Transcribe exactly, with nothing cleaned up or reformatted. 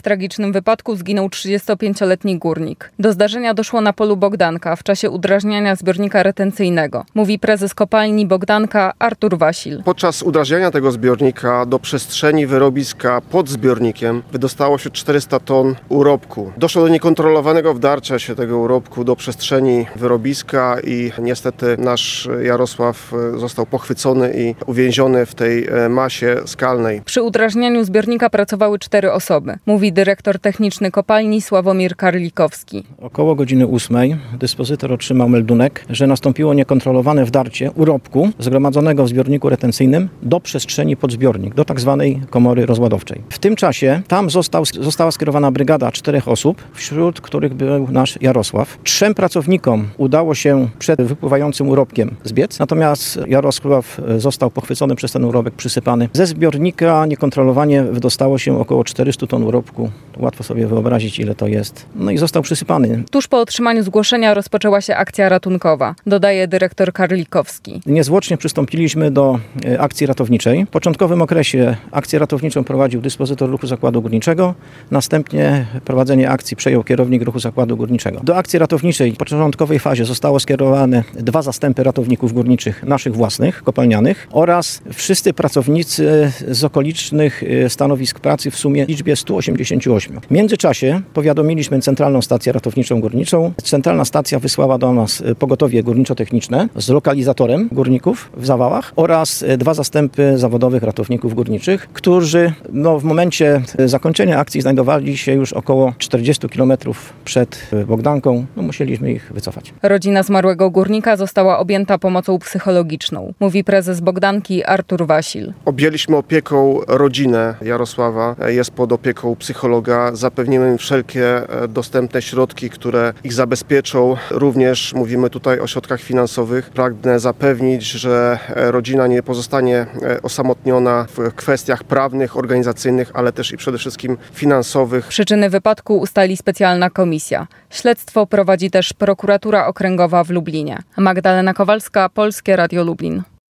tragicznym wypadku zginął trzydziestopięcioletni górnik. Do zdarzenia doszło na polu Bogdanka w czasie udrażniania zbiornika retencyjnego, mówi prezes kopalni Bogdanka Artur Wasil. Podczas udrażniania tego zbiornika do przestrzeni wyrobiska pod zbiornikiem wydostało się czterysta ton urobku. Doszło do niekontrolowanego wdarcia się tego urobku do przestrzeni wyrobiska i niestety nasz Jarosław został pochwycony i uwięziony w tej masie skalnej. Przy udrażnianiu zbiornika pracowały cztery osoby, mówi dyrektor techniczny kopalni Sławomir Karlikowski. Około godziny ósmej dyspozytor otrzymał meldunek, że nastąpiło niekontrolowane wdarcie urobku zgromadzonego w zbiorniku retencyjnym do przestrzeni pod zbiornik, do tak zwanej komory rozładowczej. W tym czasie tam został, została skierowana brygada czterech osób, wśród których był nasz Jarosław. Trzem pracownikom udało się przed wypływającym urobkiem zbiec, natomiast Jarosław został pochwycony przez ten urobek przysypany. Ze zbiornika niekontrolowanie wydostało się około czterysta ton urobku. Łatwo sobie wyobrazić, ile to jest. No i został przysypany. Tuż po otrzymaniu zgłoszenia rozpoczęła się akcja ratunkowa, dodaje dyrektor Karlikowski. Niezwłocznie przystąpiliśmy do akcji ratowniczej. W początkowym okresie akcję ratowniczą prowadził dyspozytor ruchu zakładu górniczego. Następnie prowadzenie akcji przejął kierownik ruchu zakładu górniczego. Do akcji ratowniczej w początkowej fazie zostało skierowane dwa zastępy ratowników górniczych, naszych własnych, kopalnianych, oraz wszyscy pracownicy z okolicznych stanowisk pracy w sumie w liczbie stu osiemdziesięciu ośmiu. W międzyczasie powiadomiliśmy Centralną Stację Ratowniczą Górniczą. Centralna stacja wysłała do nas pogotowie górniczo-techniczne z lokalizatorem górników w zawałach oraz dwa zastępy zawodowych ratowników górniczych, którzy no, w momencie zakończenia akcji znajdowali się już około czterdziestu kilometrów przed Bogdanką. No, musieliśmy ich wycofać. Rodzina zmarłego górnika została objęta pomocą psychologiczną, mówi prezes Bogdanki Artur Wasil. Objęliśmy opieką rodzinę Jarosława, jest pod opieką psychologa. Zapewnimy im wszelkie dostępne środki, które ich zabezpieczą. Również mówimy tutaj o środkach finansowych. Pragnę zapewnić, że rodzina nie pozostanie osamotniona w kwestiach prawnych, organizacyjnych, ale też i przede wszystkim finansowych. Przyczyny wypadku ustali specjalna komisja. Śledztwo prowadzi też prokuratura okręgowa w Lublinie. Magdalena Kowalska, Polskie Radio Lublin.